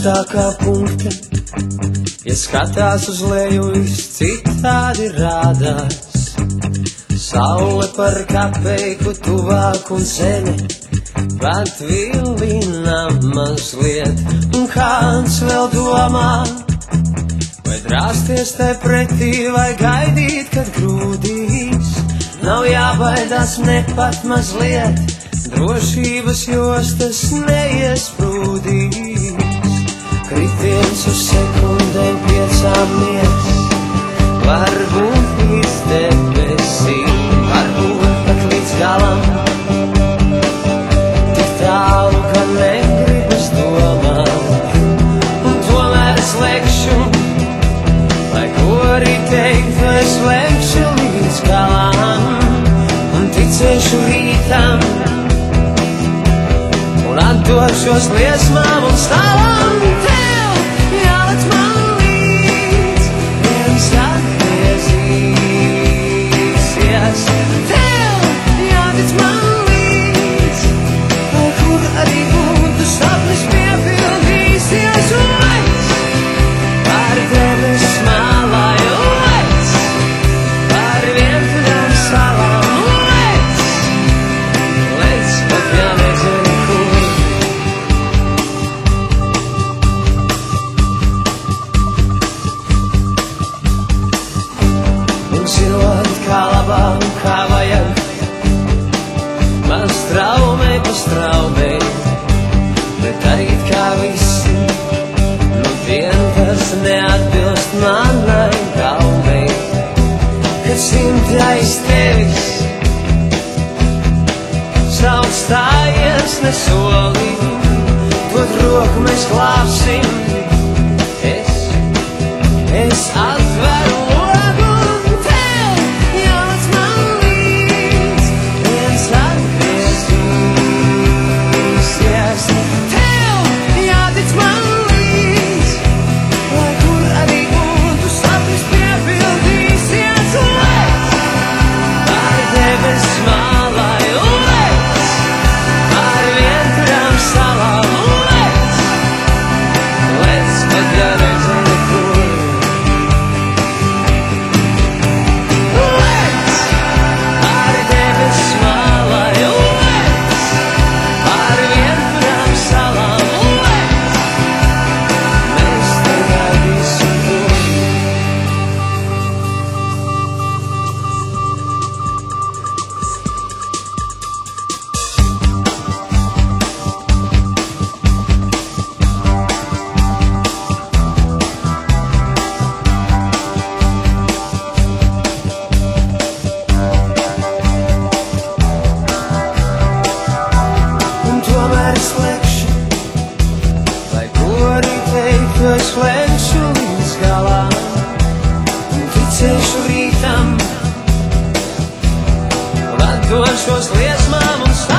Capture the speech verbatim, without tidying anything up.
augstākā punkta. Ja skatās uz leju, viss citādi rādās. Saule par kapeiku tuvāk un zeme pat vilina mazliet. Un kāds vēl domā, vai drāsties tai pretī, vai gaidīt, kad grūdīs. Nav jābaidās ne pat mazliet, drošības jostas neiesprūdīs. Kritiens uz sekundēm piecām mies, varbūt līdz debesīm, varbūt pat līdz galam. Tik tālu, ka negribas domāt, un tomēr es lekšu, lai ko arī teiktu, es lekšu līdz galam. Un ticēšu rītam, un atdošos liesmām un stāvam. Tev jālec man līdz, viens atgriezīsies. Tev jātic man līdz, lai kur arī būtu sapnis piepildīsies. Lec par debes malāju, lec par vientuļām salām, lec, lec pat jānezinu kur. Un zinot, kā labāk, kā vajag, man straumē pa straumē, bet darīt kā visi, nu vien tas neatbilst manai gaumei. Kad simti aiz tevis savu stājies nesoli, dod roku mēs glābsim. Es, es atveru logu, un tev jālec man līdz, viens atgriezīsies. Tev jātic man līdz, lai kur arī būtu sapnis piepildīsies. Lec par debes malāju, lec par vientuļām salām, lec, lec pat jānezinu kur. Lec par debes malāju, lec par vientuļām salām, lec, mēs te gaidīsim tur. Un tomēr es lekšu, lai ko arī teiktu, es lekšu līdz galam. Un ticēšu rītam, un atdošos liesmām un stāvam.